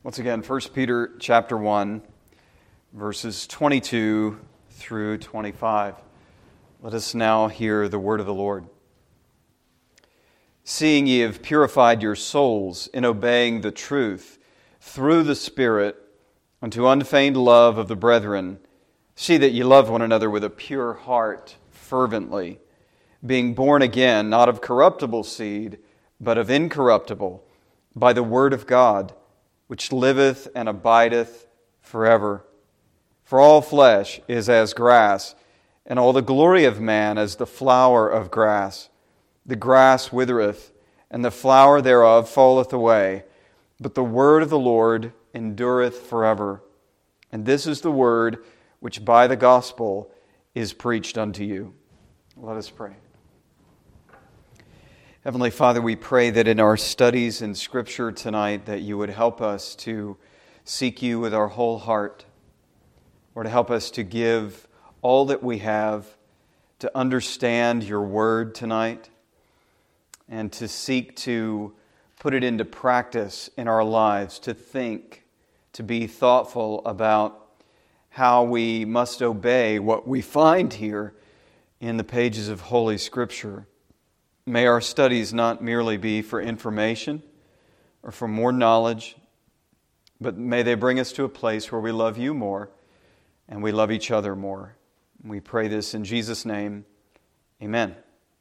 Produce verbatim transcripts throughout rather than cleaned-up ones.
Once again, First Peter chapter one, verses twenty-two through twenty-five. Let us now hear the word of the Lord. Seeing ye have purified your souls in obeying the truth through the Spirit unto unfeigned love of the brethren, see that ye love one another with a pure heart fervently, being born again, not of corruptible seed, but of incorruptible, by the word of God, which liveth and abideth forever. For all flesh is as grass, and all the glory of man as the flower of grass. The grass withereth, and the flower thereof falleth away, but the word of the Lord endureth forever. And this is the word which by the gospel is preached unto you. Let us pray. Heavenly Father, we pray that in our studies in Scripture tonight that you would help us to seek you with our whole heart, or to help us to give all that we have to understand your word tonight and to seek to put it into practice in our lives, to think, to be thoughtful about how we must obey what we find here in the pages of Holy Scripture. May our studies not merely be for information or for more knowledge, but may they bring us to a place where we love you more and we love each other more. We pray this in Jesus' name. Amen.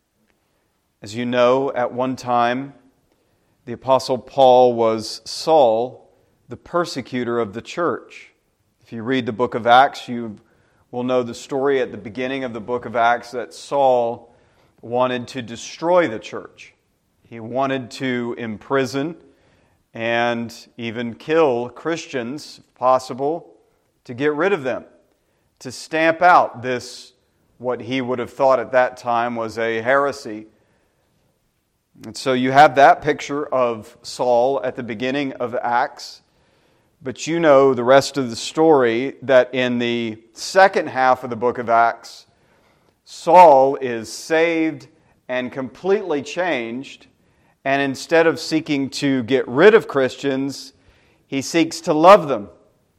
As you know, at one time, the Apostle Paul was Saul, the persecutor of the church. If you read the book of Acts, you will know the story at the beginning of the book of Acts that Saul wanted to destroy the church. He wanted to imprison and even kill Christians, if possible, to get rid of them, to stamp out this, what he would have thought at that time was a heresy. And so you have that picture of Saul at the beginning of Acts, but you know the rest of the story, that in the second half of the book of Acts, Saul is saved and completely changed, and instead of seeking to get rid of Christians, he seeks to love them.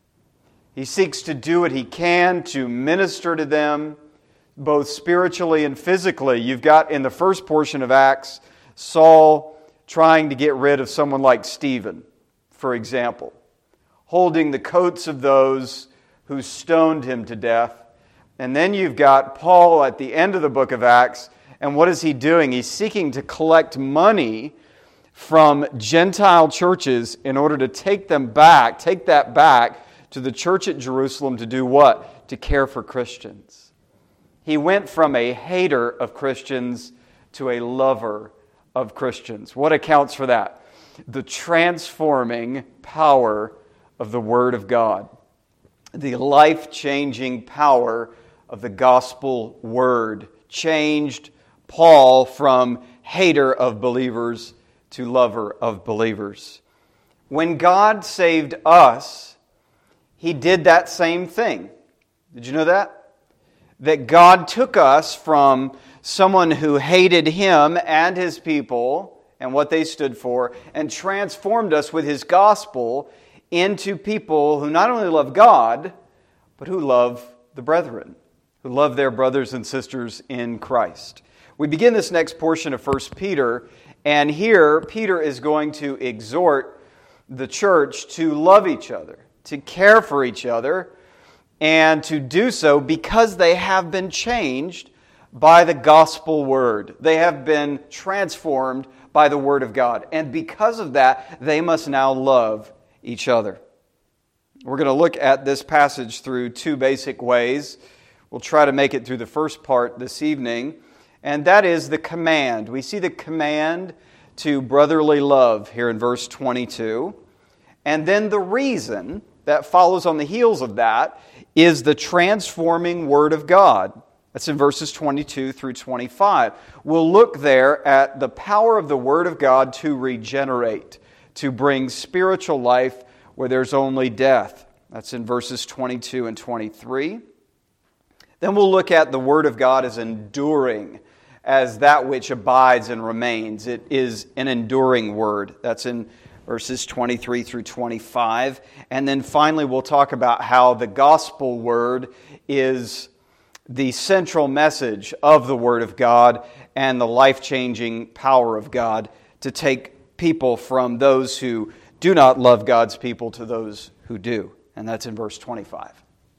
He seeks to do what he can to minister to them, both spiritually and physically. You've got in the first portion of Acts, Saul trying to get rid of someone like Stephen, for example, holding the coats of those who stoned him to death. And then you've got Paul at the end of the book of Acts, and what is he doing? He's seeking to collect money from Gentile churches in order to take them back, take that back to the church at Jerusalem to do what? To care for Christians. He went from a hater of Christians to a lover of Christians. What accounts for that? The transforming power of the Word of God. The life-changing power of the gospel word changed Paul from hater of believers to lover of believers. When God saved us, He did that same thing. Did you know that? That God took us from someone who hated Him and His people and what they stood for, and transformed us with His gospel into people who not only love God, but who love the brethren, who love their brothers and sisters in Christ. We begin this next portion of First Peter, and here Peter is going to exhort the church to love each other, to care for each other, and to do so because they have been changed by the gospel word. They have been transformed by the word of God, and because of that, they must now love each other. We're going to look at this passage through two basic ways. We'll try to make it through the first part this evening, and that is the command. We see the command to brotherly love here in verse twenty-two, and then the reason that follows on the heels of that is the transforming Word of God. That's in verses twenty-two through twenty-five. We'll look there at the power of the Word of God to regenerate, to bring spiritual life where there's only death. That's in verses twenty-two and twenty-three. Then we'll look at the Word of God as enduring, as that which abides and remains. It is an enduring Word. That's in verses twenty-three through twenty-five. And then finally, we'll talk about how the gospel word is the central message of the Word of God and the life-changing power of God to take people from those who do not love God's people to those who do. And that's in verse twenty-five.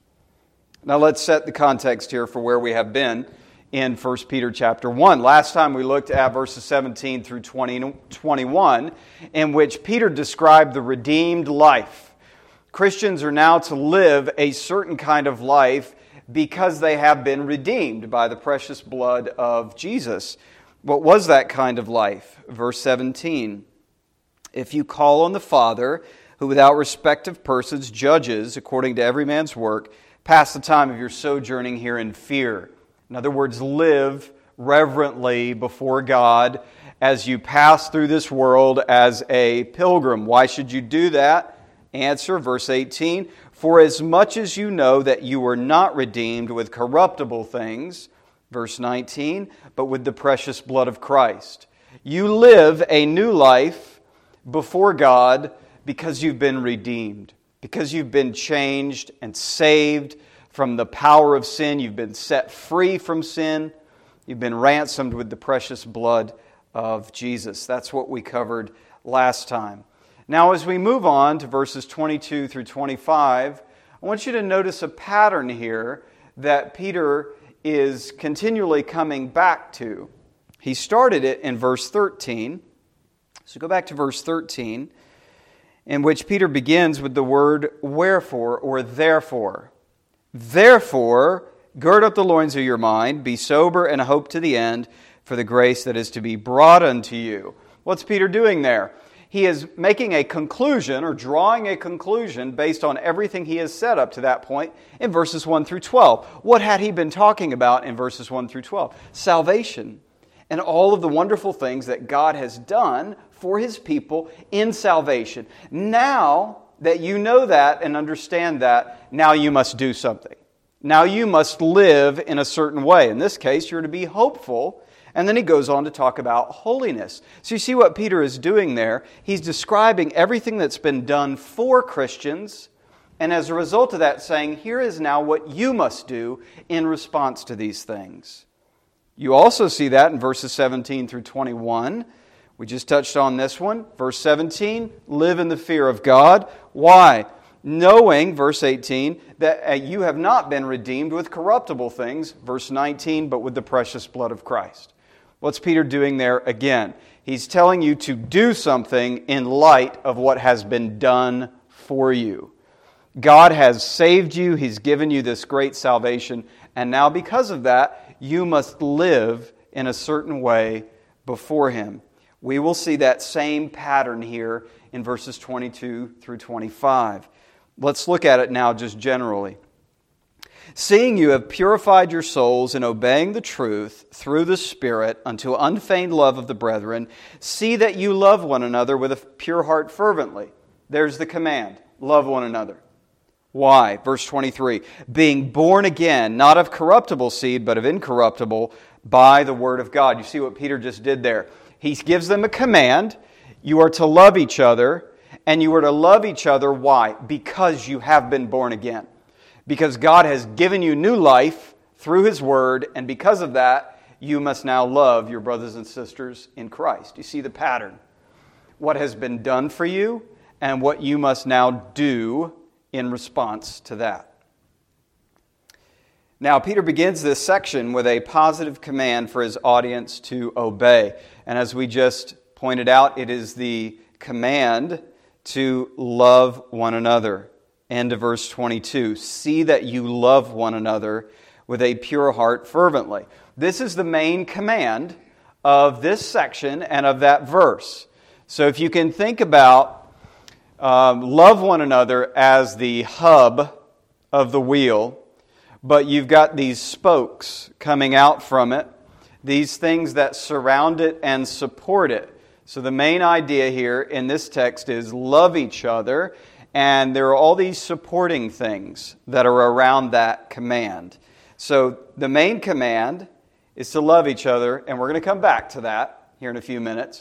Now let's set the context here for where we have been in First Peter chapter one. Last time we looked at verses seventeen through twenty, twenty-one, in which Peter described the redeemed life. Christians are now to live a certain kind of life because they have been redeemed by the precious blood of Jesus. What was that kind of life? Verse seventeen, if you call on the Father, who without respect of persons judges according to every man's work, pass the time of your sojourning here in fear. In other words, live reverently before God as you pass through this world as a pilgrim. Why should you do that? Answer, verse eighteen, for as much as you know that you were not redeemed with corruptible things, verse nineteen, but with the precious blood of Christ. You live a new life before God because you've been redeemed, because you've been changed and saved from the power of sin. You've been set free from sin. You've been ransomed with the precious blood of Jesus. That's what we covered last time. Now, as we move on to verses twenty-two through twenty-five, I want you to notice a pattern here that Peter is continually coming back to. He started it in verse thirteen. So go back to verse thirteen, in which Peter begins with the word wherefore or therefore. Therefore, gird up the loins of your mind, be sober and hope to the end for the grace that is to be brought unto you. What's Peter doing there? He is making a conclusion or drawing a conclusion based on everything he has said up to that point in verses one through twelve. What had he been talking about in verses one through twelve? Salvation and all of the wonderful things that God has done for His people in salvation. Now that you know that and understand that, now you must do something. Now you must live in a certain way. In this case, you're to be hopeful. And then he goes on to talk about holiness. So you see what Peter is doing there. He's describing everything that's been done for Christians, and as a result of that saying, here is now what you must do in response to these things. You also see that in verses seventeen through twenty-one. We just touched on this one. Verse seventeen, live in the fear of God. Why? Knowing, verse eighteen, that you have not been redeemed with corruptible things, verse nineteen, but with the precious blood of Christ. What's Peter doing there again? He's telling you to do something in light of what has been done for you. God has saved you. He's given you this great salvation. And now because of that, you must live in a certain way before Him. We will see that same pattern here in verses twenty-two through twenty-five. Let's look at it now just generally. Seeing you have purified your souls in obeying the truth through the Spirit unto unfeigned love of the brethren, see that you love one another with a pure heart fervently. There's the command. Love one another. Why? Verse twenty-three. Being born again, not of corruptible seed, but of incorruptible, by the word of God. You see what Peter just did there. He gives them a command. You are to love each other, and you are to love each other. Why? Because you have been born again. Because God has given you new life through His Word, and because of that, you must now love your brothers and sisters in Christ. You see the pattern. What has been done for you, and what you must now do in response to that. Now, Peter begins this section with a positive command for his audience to obey. And as we just pointed out, it is the command to love one another. End of verse twenty-two. See that you love one another with a pure heart fervently. This is the main command of this section and of that verse. So if you can think about um, love one another as the hub of the wheel, but you've got these spokes coming out from it, these things that surround it and support it. So the main idea here in this text is love each other. And there are all these supporting things that are around that command. So the main command is to love each other, and we're going to come back to that here in a few minutes.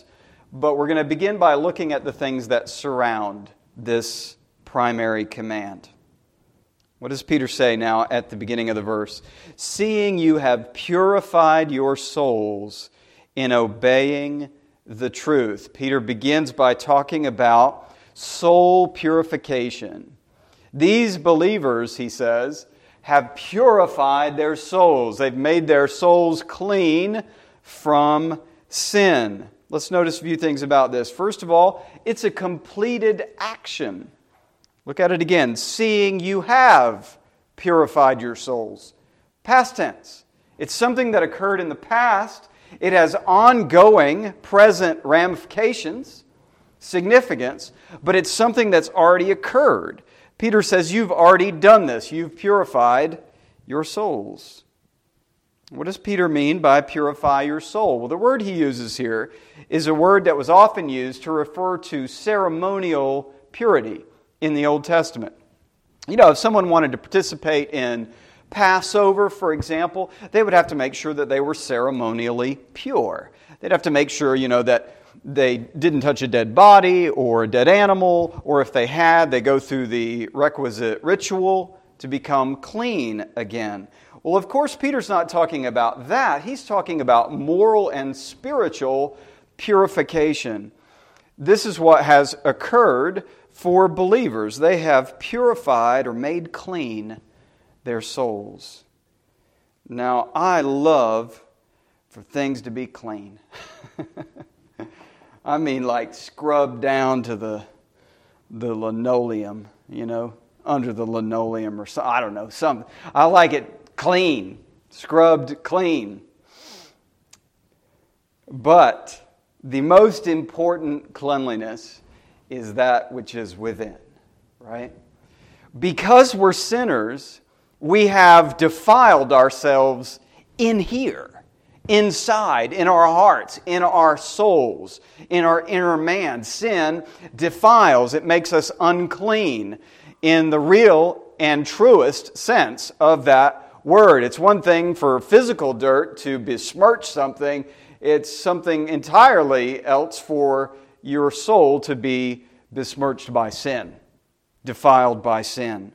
but we're going to begin by looking at the things that surround this primary command. What does Peter say now at the beginning of the verse? Seeing you have purified your souls in obeying the truth. Peter begins by talking about soul purification. These believers, he says, have purified their souls. They've made their souls clean from sin. Let's notice a few things about this. First of all, it's a completed action. Look at it again. Seeing you have purified your souls. Past tense. It's something that occurred in the past. It has ongoing, present ramifications, significance, but it's something that's already occurred. Peter says, you've already done this. You've purified your souls. What does Peter mean by purify your soul? Well, the word he uses here is a word that was often used to refer to ceremonial purity in the Old Testament. You know, if someone wanted to participate in Passover, for example, they would have to make sure that they were ceremonially pure. They'd have to make sure, you know, that they didn't touch a dead body or a dead animal, or if they had, they go through the requisite ritual to become clean again. Well, of course, Peter's not talking about that. He's talking about moral and spiritual purification. This is what has occurred for believers. They have purified or made clean their souls. Now, I love for things to be clean. I mean, like scrubbed down to the the linoleum, you know, under the linoleum or something. I don't know, something. I like it clean, scrubbed clean. But the most important cleanliness is that which is within, right? Because we're sinners, we have defiled ourselves in here. Inside, in our hearts, in our souls, in our inner man. Sin defiles. It makes us unclean in the real and truest sense of that word. It's one thing for physical dirt to besmirch something. It's something entirely else for your soul to be besmirched by sin, defiled by sin.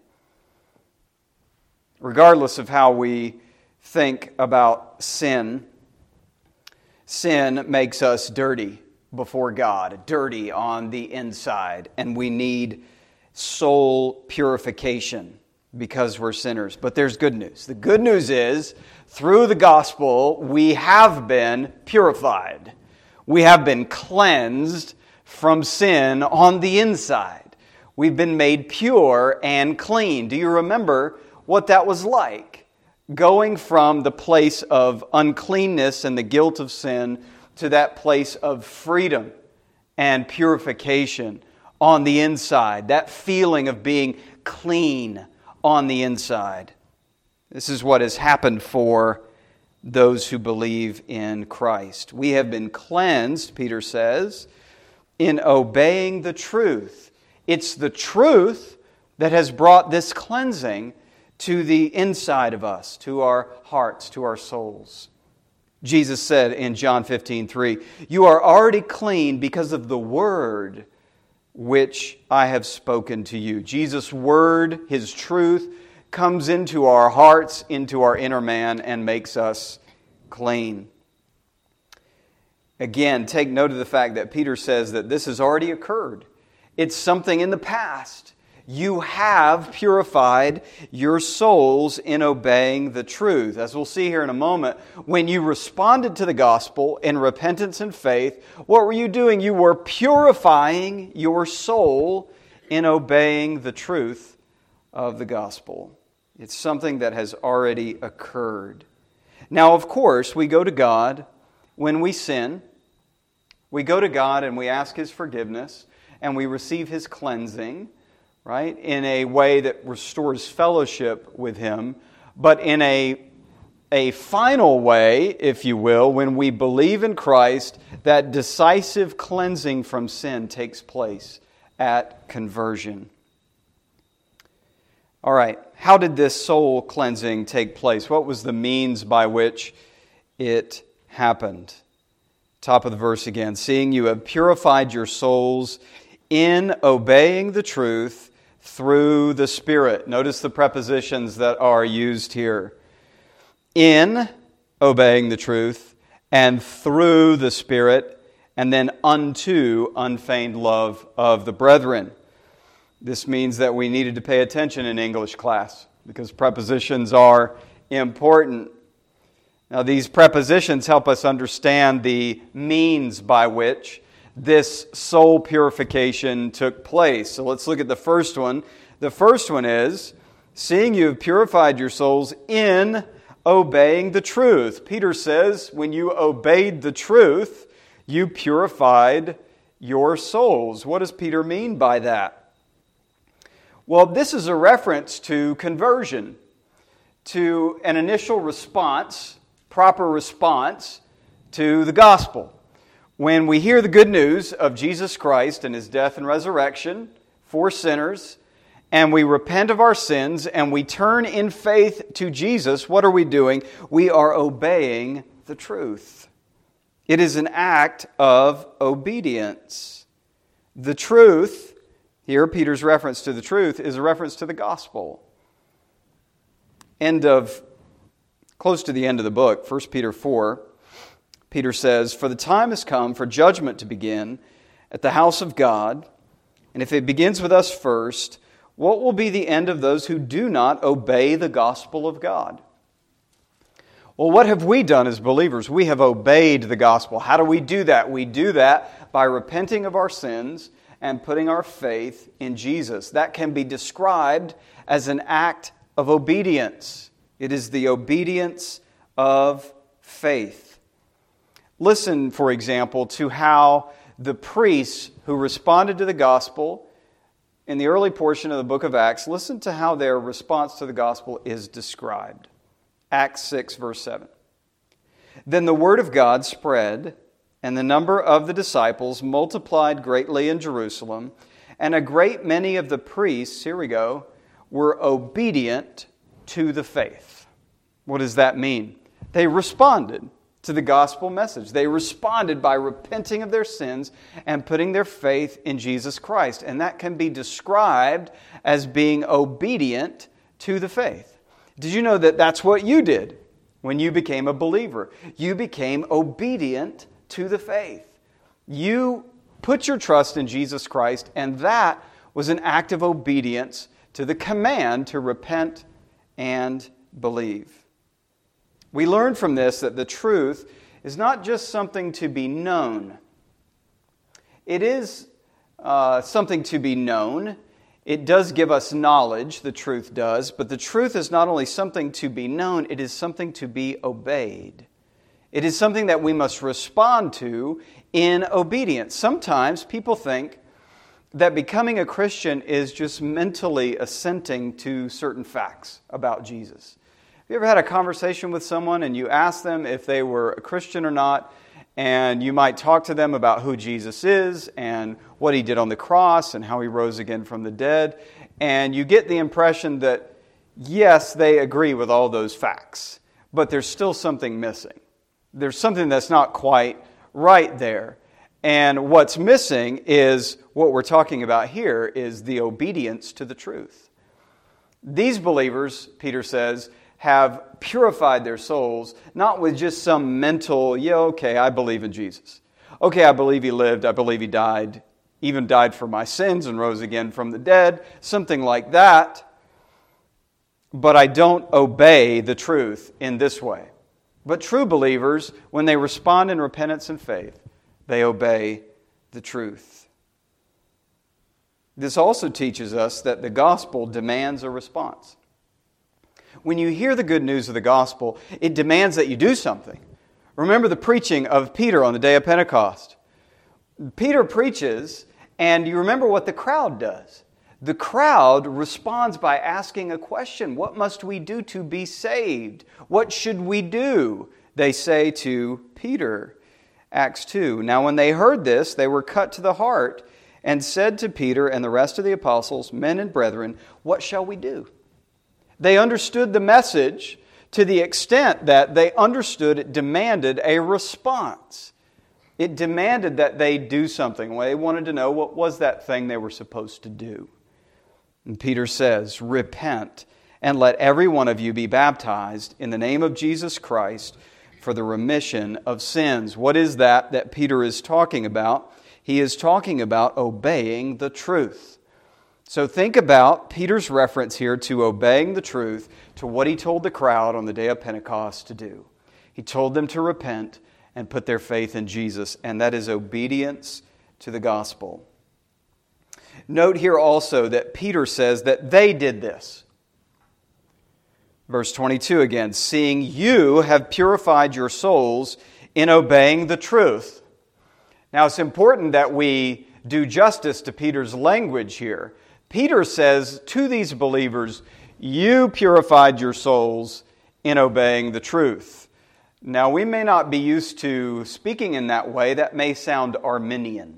Regardless of how we think about sin, sin makes us dirty before God, dirty on the inside, and we need soul purification because we're sinners. But there's good news. The good news is, through the gospel, we have been purified. We have been cleansed from sin on the inside. We've been made pure and clean. Do you remember what that was like? Going from the place of uncleanness and the guilt of sin to that place of freedom and purification on the inside. That feeling of being clean on the inside. This is what has happened for those who believe in Christ. We have been cleansed, Peter says, in obeying the truth. It's the truth that has brought this cleansing to the inside of us, to our hearts, to our souls. Jesus said in John fifteen three, "You are already clean because of the word which I have spoken to you." Jesus' word, His truth, comes into our hearts, into our inner man, and makes us clean. Again, take note of the fact that Peter says that this has already occurred. It's something in the past. You have purified your souls in obeying the truth. As we'll see here in a moment, when you responded to the gospel in repentance and faith, what were you doing? You were purifying your soul in obeying the truth of the gospel. It's something that has already occurred. Now, of course, we go to God when we sin. We go to God and we ask His forgiveness and we receive His cleansing, right, in a way that restores fellowship with Him, but in a, a final way, if you will, when we believe in Christ, that decisive cleansing from sin takes place at conversion. All right, how did this soul cleansing take place? What was the means by which it happened? Top of the verse again. Seeing you have purified your souls in obeying the truth through the Spirit. Notice the prepositions that are used here. In obeying the truth, and through the Spirit, and then unto unfeigned love of the brethren. This means that we needed to pay attention in English class, because prepositions are important. Now, these prepositions help us understand the means by which this soul purification took place. So let's look at the first one. The first one is, seeing you have purified your souls in obeying the truth. Peter says, when you obeyed the truth, you purified your souls. What does Peter mean by that? Well, this is a reference to conversion, to an initial response, proper response to the gospel. When we hear the good news of Jesus Christ and His death and resurrection for sinners, and we repent of our sins, and we turn in faith to Jesus, what are we doing? We are obeying the truth. It is an act of obedience. The truth, here Peter's reference to the truth, is a reference to the gospel. End of, close to the end of the book, First Peter four, Peter says, "For the time has come for judgment to begin at the house of God, and if it begins with us first, what will be the end of those who do not obey the gospel of God?" Well, what have we done as believers? We have obeyed the gospel. How do we do that? We do that by repenting of our sins and putting our faith in Jesus. That can be described as an act of obedience. It is the obedience of faith. Listen, for example, to how the priests who responded to the gospel in the early portion of the book of Acts, listen to how their response to the gospel is described. Acts six, verse seven. "Then the word of God spread, and the number of the disciples multiplied greatly in Jerusalem, and a great many of the priests," here we go, "were obedient to the faith." What does that mean? They responded to the gospel message. They responded by repenting of their sins and putting their faith in Jesus Christ. And that can be described as being obedient to the faith. Did you know that that's what you did when you became a believer? You became obedient to the faith. You put your trust in Jesus Christ, and that was an act of obedience to the command to repent and believe. We learn from this that the truth is not just something to be known. It is uh, something to be known. It does give us knowledge, the truth does, but the truth is not only something to be known, it is something to be obeyed. It is something that we must respond to in obedience. Sometimes people think that becoming a Christian is just mentally assenting to certain facts about Jesus. Have you ever had a conversation with someone and you ask them if they were a Christian or not, and you might talk to them about who Jesus is and what He did on the cross and how He rose again from the dead, and you get the impression that, yes, they agree with all those facts, but there's still something missing. There's something that's not quite right there. And what's missing is what we're talking about here is the obedience to the truth. These believers, Peter says, have purified their souls, not with just some mental, yeah, okay, I believe in Jesus. Okay, I believe He lived, I believe He died, even died for my sins and rose again from the dead, something like that. But I don't obey the truth in this way. But true believers, when they respond in repentance and faith, they obey the truth. This also teaches us that the gospel demands a response. When you hear the good news of the gospel, it demands that you do something. Remember the preaching of Peter on the day of Pentecost. Peter preaches, and you remember what the crowd does. The crowd responds by asking a question. What must we do to be saved? What should we do? They say to Peter. Acts two. Now when they heard this, they were cut to the heart and said to Peter and the rest of the apostles, "Men and brethren, what shall we do?" They understood the message to the extent that they understood it demanded a response. It demanded that they do something. They wanted to know what was that thing they were supposed to do. And Peter says, repent and let every one of you be baptized in the name of Jesus Christ for the remission of sins. What is that that Peter is talking about? He is talking about obeying the truth. So think about Peter's reference here to obeying the truth, to what he told the crowd on the day of Pentecost to do. He told them to repent and put their faith in Jesus, and that is obedience to the gospel. Note here also that Peter says that they did this. Verse twenty-two again, seeing you have purified your souls in obeying the truth. Now it's important that we do justice to Peter's language here. Peter says to these believers, you purified your souls in obeying the truth. Now we may not be used to speaking in that way. That may sound Arminian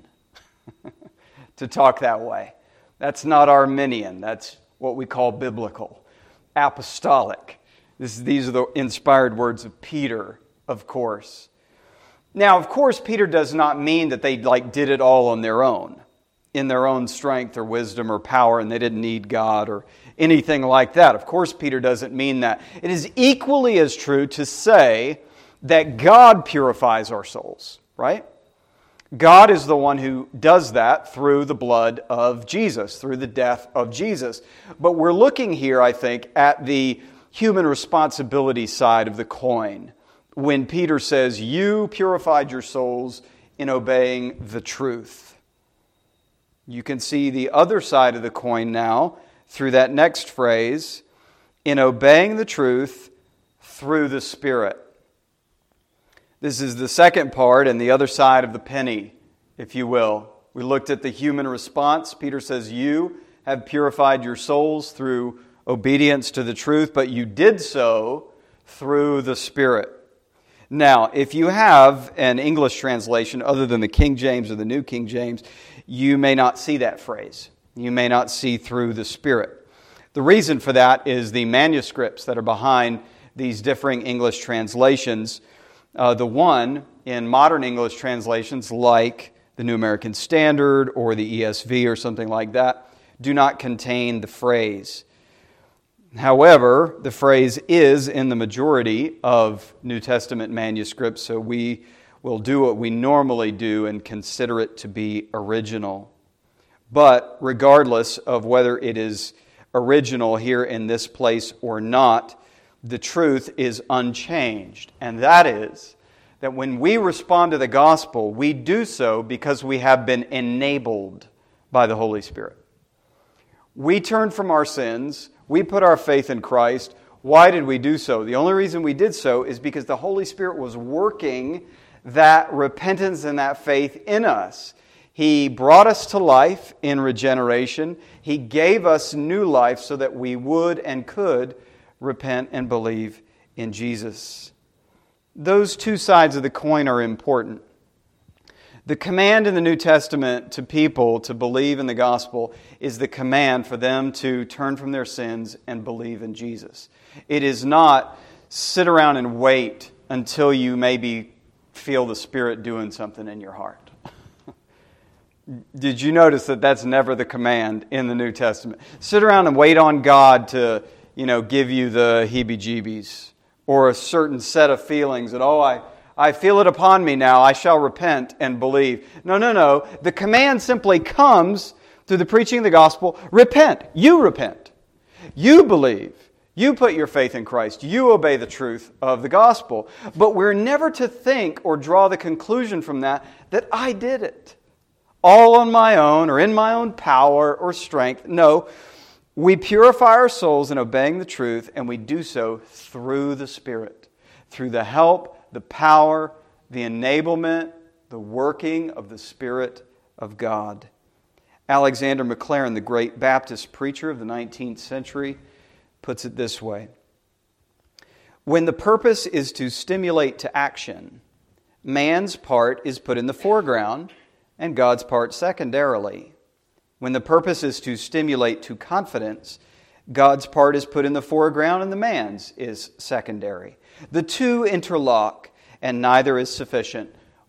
to talk that way. That's not Arminian. That's what we call biblical, apostolic. This, these are the inspired words of Peter, of course. Now, of course, Peter does not mean that they like did it all on their own, in their own strength or wisdom or power, and they didn't need God or anything like that. Of course, Peter doesn't mean that. It is equally as true to say that God purifies our souls, right? God is the one who does that through the blood of Jesus, through the death of Jesus. But we're looking here, I think, at the human responsibility side of the coin when Peter says, you purified your souls in obeying the truth. You can see the other side of the coin now through that next phrase, in obeying the truth through the Spirit. This is the second part and the other side of the penny, if you will. We looked at the human response. Peter says, you have purified your souls through obedience to the truth, but you did so through the Spirit. Now, if you have an English translation other than the King James or the New King James, you may not see that phrase. You may not see through the Spirit. The reason for that is the manuscripts that are behind these differing English translations. Uh, the one in modern English translations, like the New American Standard or the E S V or something like that, do not contain the phrase. However, the phrase is in the majority of New Testament manuscripts, so we will do what we normally do and consider it to be original. But regardless of whether it is original here in this place or not, the truth is unchanged. And that is that when we respond to the gospel, we do so because we have been enabled by the Holy Spirit. We turn from our sins. We put our faith in Christ. Why did we do so? The only reason we did so is because the Holy Spirit was working that repentance and that faith in us. He brought us to life in regeneration. He gave us new life so that we would and could repent and believe in Jesus. Those two sides of the coin are important. The command in the New Testament to people to believe in the gospel is the command for them to turn from their sins and believe in Jesus. It is not sit around and wait until you maybe feel the Spirit doing something in your heart. Did you notice that that's never the command in the New Testament? Sit around and wait on God to, you know, give you the heebie-jeebies or a certain set of feelings that, oh, I... I feel it upon me now, I shall repent and believe. No, no, no. The command simply comes through the preaching of the gospel. Repent. You repent. You believe. You put your faith in Christ. You obey the truth of the gospel. But we're never to think or draw the conclusion from that that I did it all on my own or in my own power or strength. No, we purify our souls in obeying the truth, and we do so through the Spirit, through the help, the power, the enablement, the working of the Spirit of God. Alexander Maclaren, the great Baptist preacher of the nineteenth century, puts it this way. When the purpose is to stimulate to action, man's part is put in the foreground and God's part secondarily. When the purpose is to stimulate to confidence, God's part is put in the foreground and the man's is secondary. The two interlock, and neither is sufficient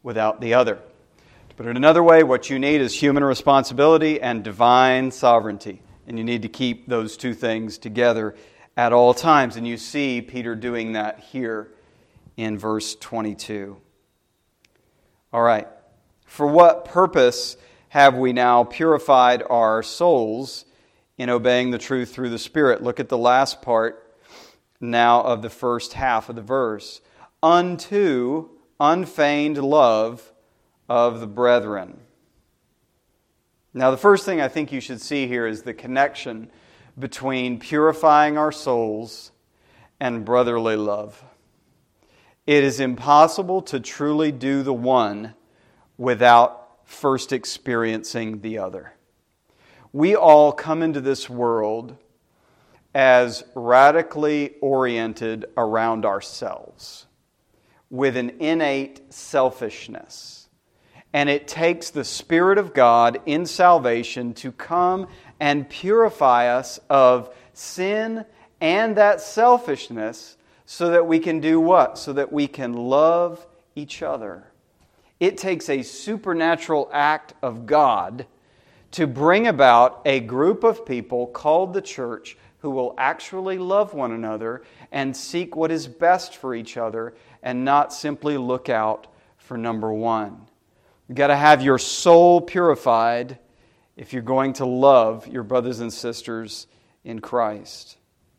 without the other. To put it another way, what you need is human responsibility and divine sovereignty. And you need to keep those two things together at all times. And you see Peter doing that here in verse twenty-two. All right. For what purpose have we now purified our souls in obeying the truth through the Spirit? Look at the last part now of the first half of the verse. Unto unfeigned love of the brethren. Now, the first thing I think you should see here is the connection between purifying our souls and brotherly love. It is impossible to truly do the one without first experiencing the other. We all come into this world as radically oriented around ourselves, with an innate selfishness. And it takes the Spirit of God in salvation to come and purify us of sin and that selfishness so that we can do what? So that we can love each other. It takes a supernatural act of God to bring about a group of people called the church who will actually love one another and seek what is best for each other and not simply look out for number one. You've got to have your soul purified if you're going to love your brothers and sisters in Christ.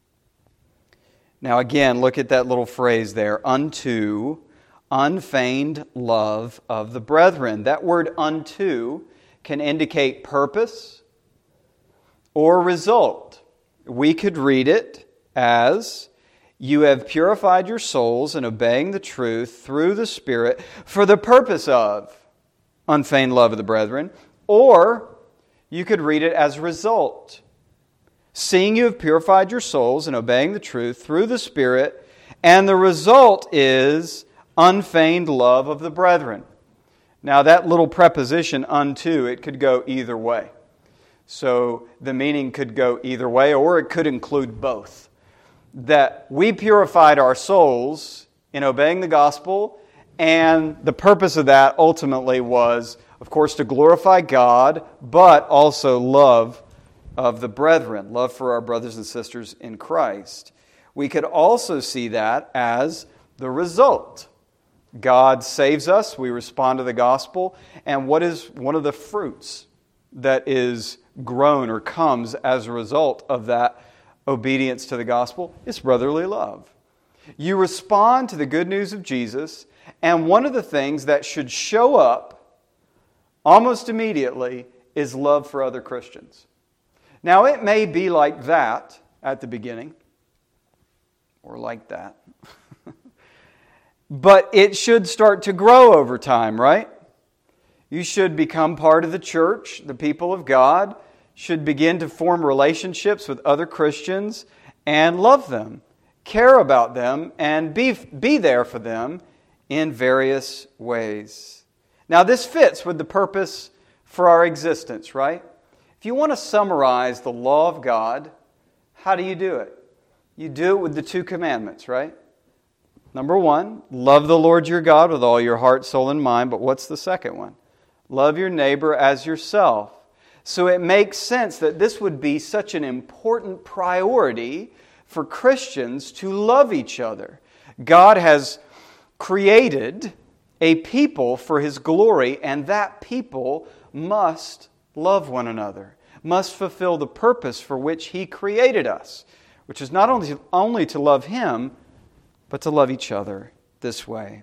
Now again, look at that little phrase there, unto unfeigned love of the brethren. That word unto can indicate purpose or result. We could read it as, you have purified your souls in obeying the truth through the Spirit for the purpose of unfeigned love of the brethren. Or you could read it as result. Seeing you have purified your souls in obeying the truth through the Spirit, and the result is unfeigned love of the brethren. Now that little preposition unto, it could go either way. So the meaning could go either way, or it could include both. That we purified our souls in obeying the gospel, and the purpose of that ultimately was, of course, to glorify God, but also love of the brethren, love for our brothers and sisters in Christ. We could also see that as the result. God saves us, we respond to the gospel, and what is one of the fruits that is grown or comes as a result of that obedience to the gospel? It's brotherly love. You respond to the good news of Jesus, and one of the things that should show up almost immediately is love for other Christians. Now, it may be like that at the beginning, or like that, but it should start to grow over time, right? You should become part of the church, the people of God, should begin to form relationships with other Christians and love them, care about them, and be, be there for them in various ways. Now, this fits with the purpose for our existence, right? If you want to summarize the law of God, how do you do it? You do it with the two commandments, right? Number one, love the Lord your God with all your heart, soul, and mind. But what's the second one? Love your neighbor as yourself. So it makes sense that this would be such an important priority for Christians to love each other. God has created a people for His glory, and that people must love one another, must fulfill the purpose for which He created us, which is not only, only to love Him, but to love each other this way.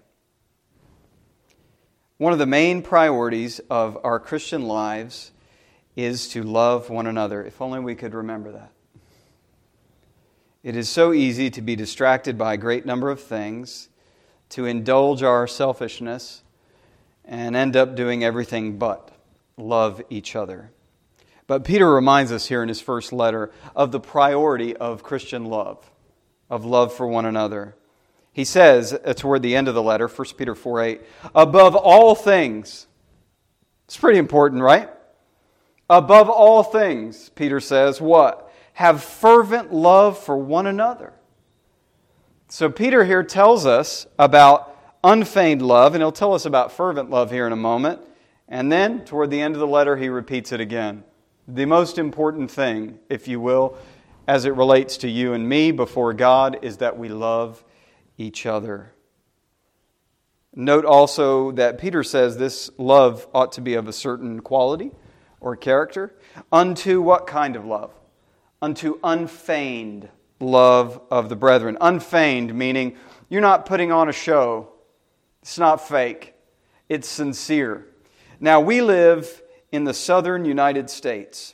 One of the main priorities of our Christian lives is to love one another. If only we could remember that. It is so easy to be distracted by a great number of things, to indulge our selfishness, and end up doing everything but love each other. But Peter reminds us here in his first letter of the priority of Christian love, of love for one another. He says toward the end of the letter, First Peter four eight, above all things. It's pretty important, right? Above all things, Peter says, what? Have fervent love for one another. So Peter here tells us about unfeigned love, and he'll tell us about fervent love here in a moment. And then, toward the end of the letter, he repeats it again. The most important thing, if you will, as it relates to you and me before God, is that we love each other. Note also that Peter says this love ought to be of a certain quality or character. Unto what kind of love? Unto unfeigned love of the brethren. Unfeigned meaning you're not putting on a show. It's not fake. It's sincere. Now, we live in the southern United States,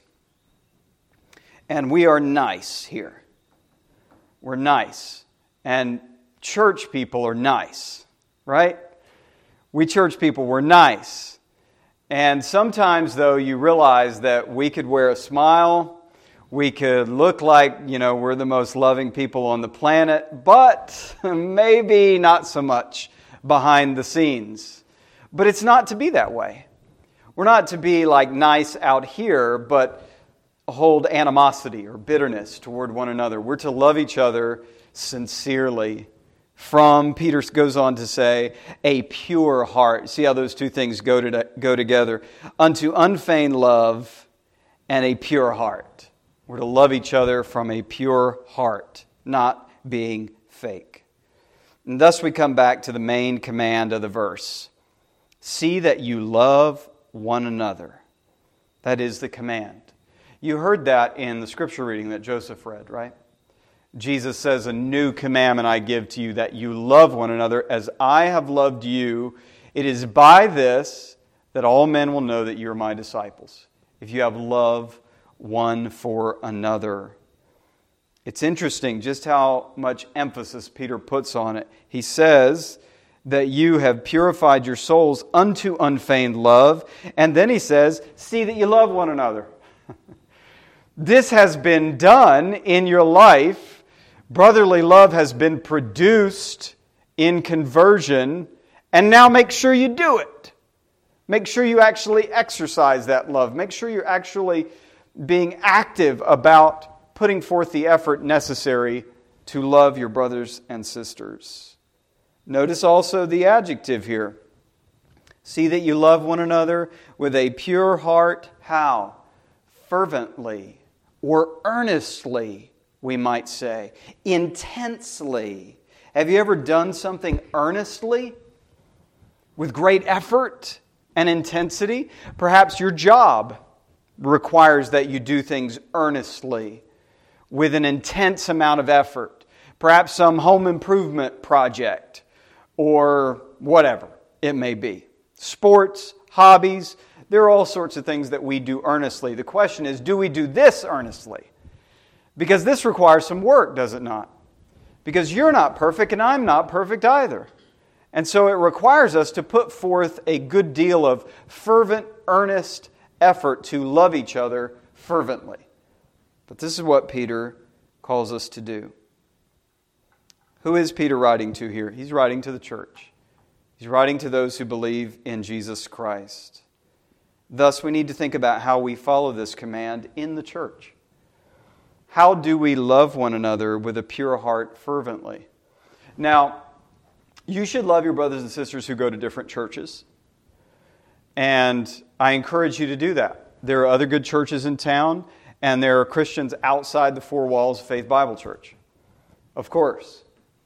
and we are nice here. We're nice. And church people are nice, right? We church people, we're nice. And sometimes, though, you realize that we could wear a smile. We could look like, you know, we're the most loving people on the planet, but maybe not so much behind the scenes. But it's not to be that way. We're not to be like nice out here, but hold animosity or bitterness toward one another. We're to love each other sincerely. From, Peter goes on to say, a pure heart. See how those two things go to, go together. Unto unfeigned love and a pure heart. We're to love each other from a pure heart, not being fake. And thus we come back to the main command of the verse. See that you love one another. That is the command. You heard that in the scripture reading that Joseph read, right? Jesus says, a new commandment I give to you, that you love one another as I have loved you. It is by this that all men will know that you are my disciples, if you have love one for another. It's interesting just how much emphasis Peter puts on it. He says that you have purified your souls unto unfeigned love. And then he says, see that you love one another. This has been done in your life. Brotherly love has been produced in conversion. And now make sure you do it. Make sure you actually exercise that love. Make sure you're actually being active about putting forth the effort necessary to love your brothers and sisters. Notice also the adjective here. See that you love one another with a pure heart. How? Fervently or earnestly, we might say. Intensely. Have you ever done something earnestly? With great effort and intensity? Perhaps your job requires that you do things earnestly, with an intense amount of effort. Perhaps some home improvement project or whatever it may be. Sports, hobbies, there are all sorts of things that we do earnestly. The question is, do we do this earnestly? Because this requires some work, does it not? Because you're not perfect and I'm not perfect either. And so it requires us to put forth a good deal of fervent, earnest effort to love each other fervently. But this is what Peter calls us to do. Who is Peter writing to here? He's writing to the church. He's writing to those who believe in Jesus Christ. Thus, we need to think about how we follow this command in the church. How do we love one another with a pure heart fervently? Now, you should love your brothers and sisters who go to different churches. And I encourage you to do that. There are other good churches in town, and there are Christians outside the four walls of Faith Bible Church. Of course.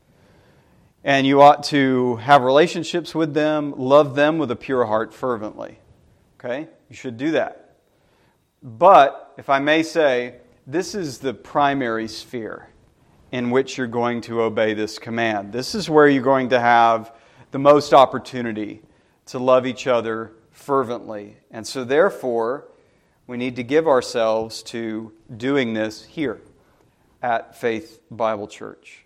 And you ought to have relationships with them, love them with a pure heart fervently. Okay? You should do that. But, if I may say, this is the primary sphere in which you're going to obey this command. This is where you're going to have the most opportunity to love each other fervently. And so therefore, we need to give ourselves to doing this here at Faith Bible Church.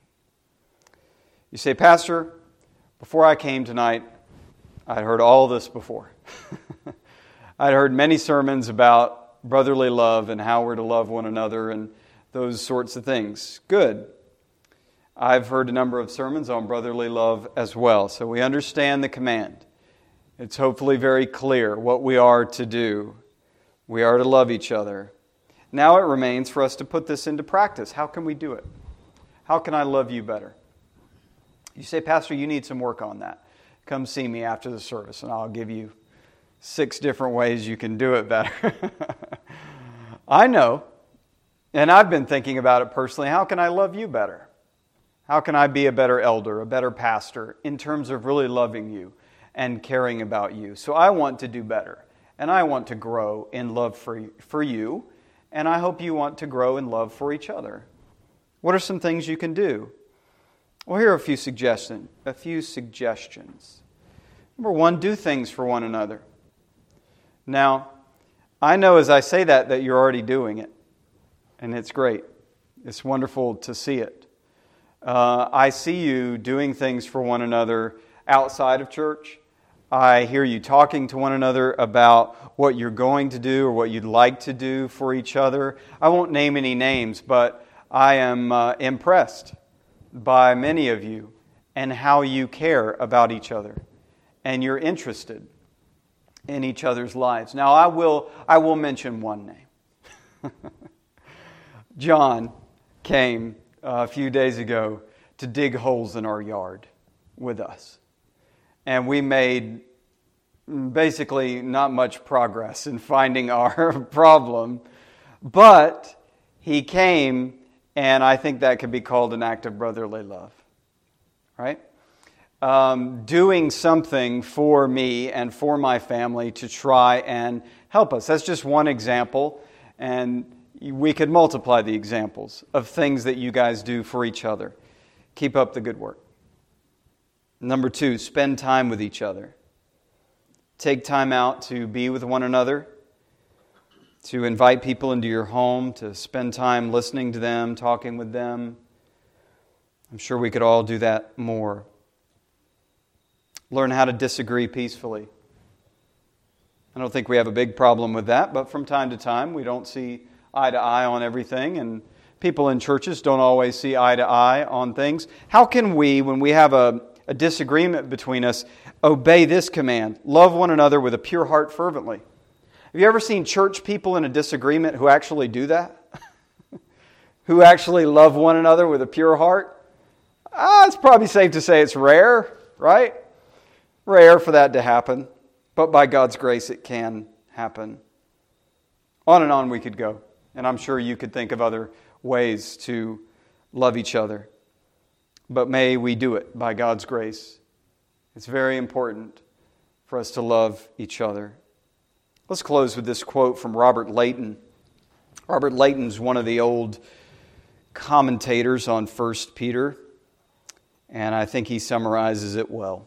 You say, Pastor, before I came tonight, I'd heard all this before. I'd heard many sermons about brotherly love and how we're to love one another and those sorts of things. Good. I've heard a number of sermons on brotherly love as well, so we understand the command. It's hopefully very clear what we are to do. We are to love each other. Now it remains for us to put this into practice. How can we do it? How can I love you better? You say, Pastor, you need some work on that. come see me after the service and I'll give you six different ways you can do it better. I know, and I've been thinking about it personally, how can I love you better? How can I be a better elder, a better pastor, in terms of really loving you and caring about you? So I want to do better, and I want to grow in love for, for you, and I hope you want to grow in love for each other. What are some things you can do? Well, here are a few suggestion, a few suggestions. Number one, do things for one another. Now, I know as I say that that you're already doing it, and it's great. It's wonderful to see it. Uh, I see you doing things for one another outside of church. I hear you talking to one another about what you're going to do or what you'd like to do for each other. I won't name any names, but I am uh, impressed by many of you and how you care about each other and you're interested in each other's lives. Now, I will I will mention one name. John came a few days ago to dig holes in our yard with us. And we made basically not much progress in finding our problem, but he came, and I think that could be called an act of brotherly love, right? Um, doing something for me and for my family to try and help us. That's just one example, and we could multiply the examples of things that you guys do for each other. Keep up the good work. Number two, spend time with each other. Take time out to be with one another, to invite people into your home, to spend time listening to them, talking with them. I'm sure we could all do that more. Learn how to disagree peacefully. I don't think we have a big problem with that, but from time to time we don't see eye to eye on everything, and people in churches don't always see eye to eye on things. How can we, when we have a, a disagreement between us, obey this command? Love one another with a pure heart fervently. Have you ever seen church people in a disagreement who actually do that? Who actually love one another with a pure heart? Ah, it's probably safe to say it's rare, right? Rare for that to happen, but by God's grace it can happen. On and on we could go, and I'm sure you could think of other ways to love each other. But may we do it by God's grace. It's very important for us to love each other. Let's close with this quote from Robert Leighton. Robert Leighton's one of the old commentators on First Peter, and I think he summarizes it well.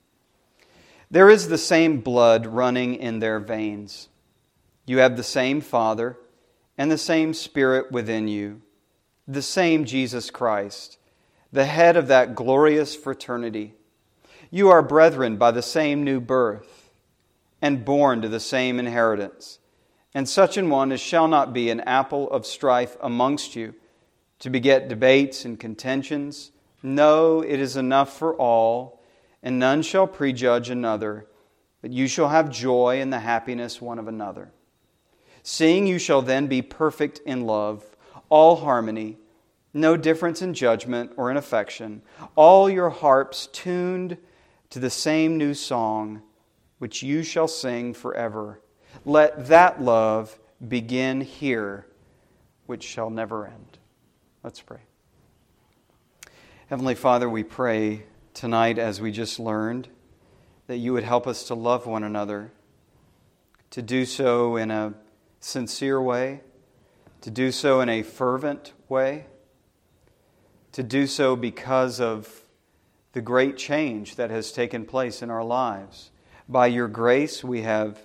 There is the same blood running in their veins. You have the same Father and the same Spirit within you, the same Jesus Christ, the head of that glorious fraternity. You are brethren by the same new birth, and born to the same inheritance. And such an one as shall not be an apple of strife amongst you, to beget debates and contentions. No, it is enough for all, and none shall prejudge another, but you shall have joy in the happiness one of another. Seeing you shall then be perfect in love, all harmony, no difference in judgment or in affection, all your harps tuned to the same new song, which you shall sing forever. Let that love begin here, which shall never end. Let's pray. Heavenly Father, we pray tonight, as we just learned, that you would help us to love one another, to do so in a sincere way, to do so in a fervent way, to do so because of the great change that has taken place in our lives. By your grace, we have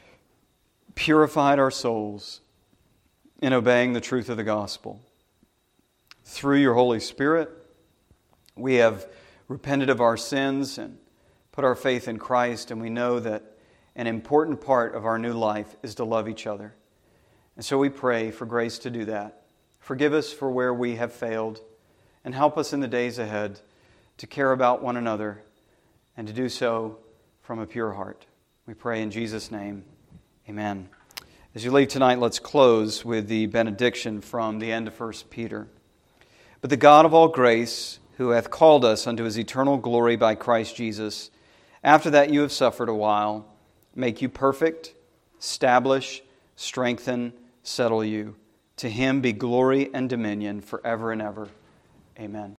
purified our souls in obeying the truth of the gospel. Through your Holy Spirit, we have repented of our sins and put our faith in Christ, and we know that an important part of our new life is to love each other. And so we pray for grace to do that. Forgive us for where we have failed, and help us in the days ahead to care about one another and to do so from a pure heart. We pray in Jesus' name, amen. As you leave tonight, let's close with the benediction from the end of First Peter. But the God of all grace, who hath called us unto his eternal glory by Christ Jesus, After that you have suffered a while, make you perfect, establish, strengthen, settle you. To him be glory and dominion forever and ever. Amen.